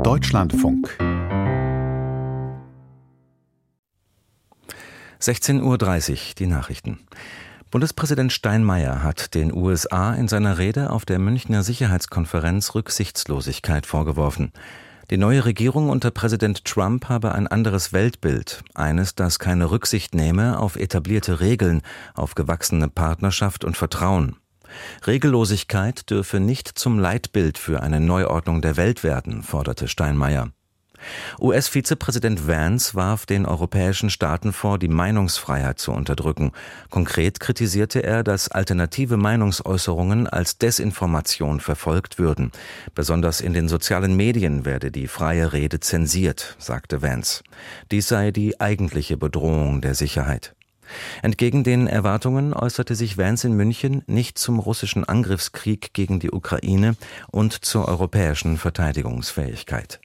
Deutschlandfunk 16:30 Uhr, die Nachrichten. Bundespräsident Steinmeier hat den USA in seiner Rede auf der Münchner Sicherheitskonferenz Rücksichtslosigkeit vorgeworfen. Die neue Regierung unter Präsident Trump habe ein anderes Weltbild, eines, das keine Rücksicht nehme auf etablierte Regeln, auf gewachsene Partnerschaft und Vertrauen. Regellosigkeit dürfe nicht zum Leitbild für eine Neuordnung der Welt werden, forderte Steinmeier. US-Vizepräsident Vance warf den europäischen Staaten vor, die Meinungsfreiheit zu unterdrücken. Konkret kritisierte er, dass alternative Meinungsäußerungen als Desinformation verfolgt würden. Besonders in den sozialen Medien werde die freie Rede zensiert, sagte Vance. Dies sei die eigentliche Bedrohung der Sicherheit. Entgegen den Erwartungen äußerte sich Vance in München nicht zum russischen Angriffskrieg gegen die Ukraine und zur europäischen Verteidigungsfähigkeit.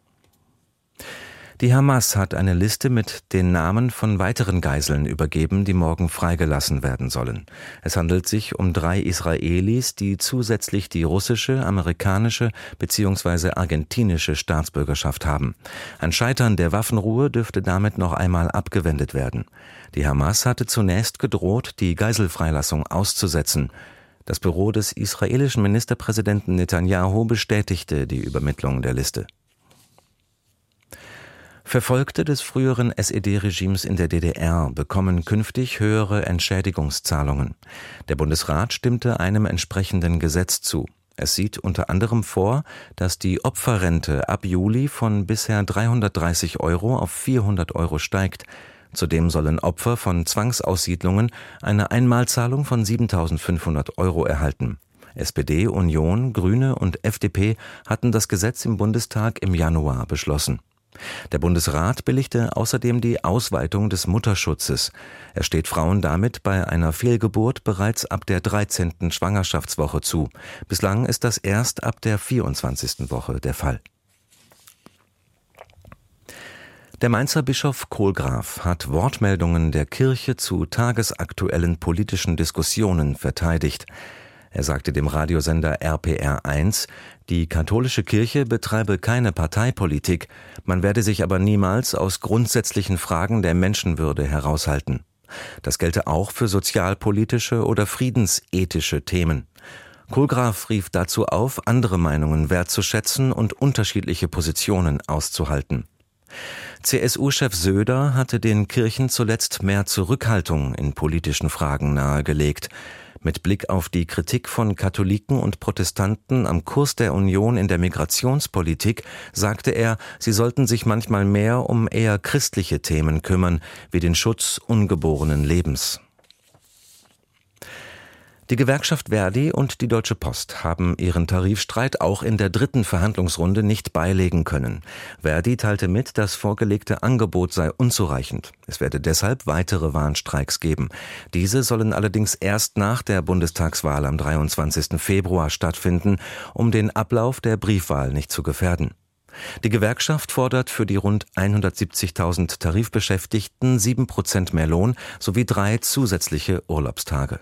Die Hamas hat eine Liste mit den Namen von weiteren Geiseln übergeben, die morgen freigelassen werden sollen. Es handelt sich um 3 Israelis, die zusätzlich die russische, amerikanische bzw. argentinische Staatsbürgerschaft haben. Ein Scheitern der Waffenruhe dürfte damit noch einmal abgewendet werden. Die Hamas hatte zunächst gedroht, die Geiselfreilassung auszusetzen. Das Büro des israelischen Ministerpräsidenten Netanyahu bestätigte die Übermittlung der Liste. Verfolgte des früheren SED-Regimes in der DDR bekommen künftig höhere Entschädigungszahlungen. Der Bundesrat stimmte einem entsprechenden Gesetz zu. Es sieht unter anderem vor, dass die Opferrente ab Juli von bisher 330 € auf 400 € steigt. Zudem sollen Opfer von Zwangsaussiedlungen eine Einmalzahlung von 7.500 € erhalten. SPD, Union, Grüne und FDP hatten das Gesetz im Bundestag im Januar beschlossen. Der Bundesrat billigte außerdem die Ausweitung des Mutterschutzes. Er steht Frauen damit bei einer Fehlgeburt bereits ab der 13. Schwangerschaftswoche zu. Bislang ist das erst ab der 24. Woche der Fall. Der Mainzer Bischof Kohlgraf hat Wortmeldungen der Kirche zu tagesaktuellen politischen Diskussionen verteidigt. Er sagte dem Radiosender RPR1, die katholische Kirche betreibe keine Parteipolitik, man werde sich aber niemals aus grundsätzlichen Fragen der Menschenwürde heraushalten. Das gelte auch für sozialpolitische oder friedensethische Themen. Kohlgraf rief dazu auf, andere Meinungen wertzuschätzen und unterschiedliche Positionen auszuhalten. CSU-Chef Söder hatte den Kirchen zuletzt mehr Zurückhaltung in politischen Fragen nahegelegt. Mit Blick auf die Kritik von Katholiken und Protestanten am Kurs der Union in der Migrationspolitik sagte er, sie sollten sich manchmal mehr um eher christliche Themen kümmern, wie den Schutz ungeborenen Lebens. Die Gewerkschaft ver.di und die Deutsche Post haben ihren Tarifstreit auch in der 3. Verhandlungsrunde nicht beilegen können. ver.di teilte mit, das vorgelegte Angebot sei unzureichend. Es werde deshalb weitere Warnstreiks geben. Diese sollen allerdings erst nach der Bundestagswahl am 23. Februar stattfinden, um den Ablauf der Briefwahl nicht zu gefährden. Die Gewerkschaft fordert für die rund 170.000 Tarifbeschäftigten 7% mehr Lohn sowie 3 zusätzliche Urlaubstage.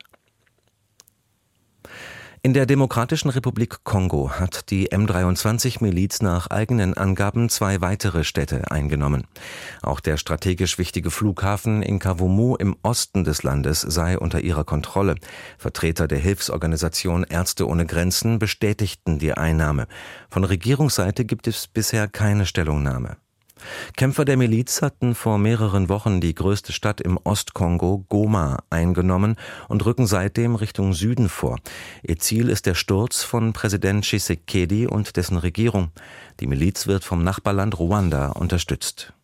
In der Demokratischen Republik Kongo hat die M23-Miliz nach eigenen Angaben 2 weitere Städte eingenommen. Auch der strategisch wichtige Flughafen in Kavumu im Osten des Landes sei unter ihrer Kontrolle. Vertreter der Hilfsorganisation Ärzte ohne Grenzen bestätigten die Einnahme. Von Regierungsseite gibt es bisher keine Stellungnahme. Kämpfer der Miliz hatten vor mehreren Wochen die größte Stadt im Ostkongo, Goma, eingenommen und rücken seitdem Richtung Süden vor. Ihr Ziel ist der Sturz von Präsident Tshisekedi und dessen Regierung. Die Miliz wird vom Nachbarland Ruanda unterstützt.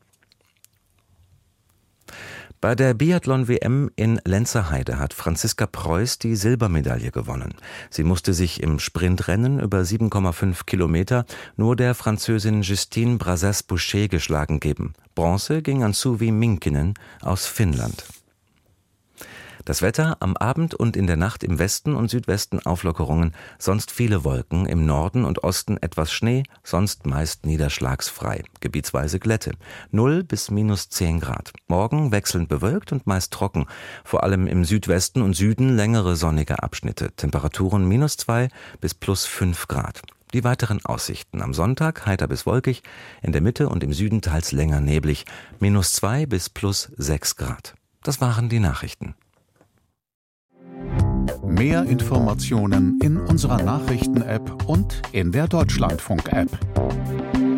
Bei der Biathlon-WM in Lenzerheide hat Franziska Preuß die Silbermedaille gewonnen. Sie musste sich im Sprintrennen über 7,5 Kilometer nur der Französin Justine Brasas-Boucher geschlagen geben. Bronze ging an Suvi Minkinen aus Finnland. Das Wetter: am Abend und in der Nacht im Westen und Südwesten Auflockerungen, sonst viele Wolken, im Norden und Osten etwas Schnee, sonst meist niederschlagsfrei, gebietsweise Glätte, 0 bis -10 Grad. Morgen wechselnd bewölkt und meist trocken, vor allem im Südwesten und Süden längere sonnige Abschnitte, Temperaturen -2 bis +5 Grad. Die weiteren Aussichten: am Sonntag heiter bis wolkig, in der Mitte und im Süden teils länger neblig, -2 bis +6 Grad. Das waren die Nachrichten. Mehr Informationen in unserer Nachrichten-App und in der Deutschlandfunk-App.